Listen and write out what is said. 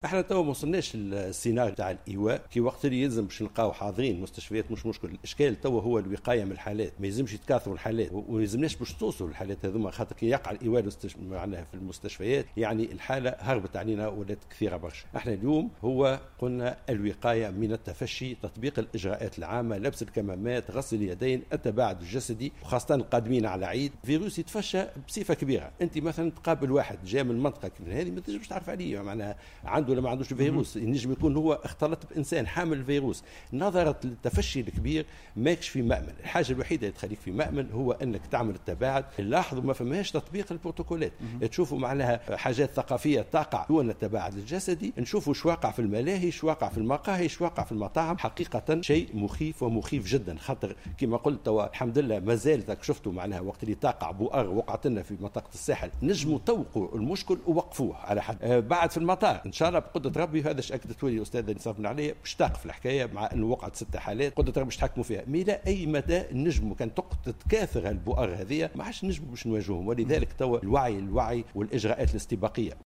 احنا تو ما وصلناش للسيناريو تاع الايواء كي وقت اللي يلزم باش نلقاو حاضرين مستشفيات مش مشكل. الاشكال تو هو الوقايه من الحالات، ما يلزمش يتكاثروا الحالات وما يلزمناش باش توصلوا للحالات هذوما، خاطر كي يقع الايواء معناها في المستشفيات يعني الحاله هربت علينا ولات كثيره برشا. احنا اليوم هو قلنا الوقايه من التفشي، تطبيق الاجراءات العامه، لبس الكمامات، غسل اليدين، التباعد الجسدي، وخاصه القادمين على عيد. فيروس يتفشى بصفه كبيره، انت مثلا تقابل واحد جاء من منطقه هذه ما تنجمش تعرف عليه معناها عنده ولا ما عندوش فيروس، ينجم يكون هو اختلط بانسان حامل الفيروس. نظرا للتفشي الكبير ماكش في مأمن. الحاجه الوحيده اللي تخليك في مأمن هو انك تعمل التباعد. نلاحظوا ما فماش تطبيق البروتوكولات، تشوفوا معناها حاجات ثقافيه تقع دون التباعد الجسدي، نشوفوا شو واقع في الملاهي، شو واقع في المقاهي، شو واقع في المطاعم. حقيقه شيء مخيف ومخيف جدا، خاطر كما قلت الحمد لله ما زالت شفتوا معناها وقت اللي تقع بؤر وقعت لنا في منطقه الساحل نجموا توقوا المشكل ووقفوه على حد. بعد في المطار ان شاء الله بقدره ربي، هذا اش اكدت لي الاستاذ اللي صرفنا عليه باش تقف الحكايه، مع انه وقعت 6 حالات قدره ربي باش تحكموا فيها. مي لا اي مدى نجموا كان تتكاثر البؤر هذه ما عادش نجموا باش نواجههم. ولذلك تو الوعي والاجراءات الاستباقيه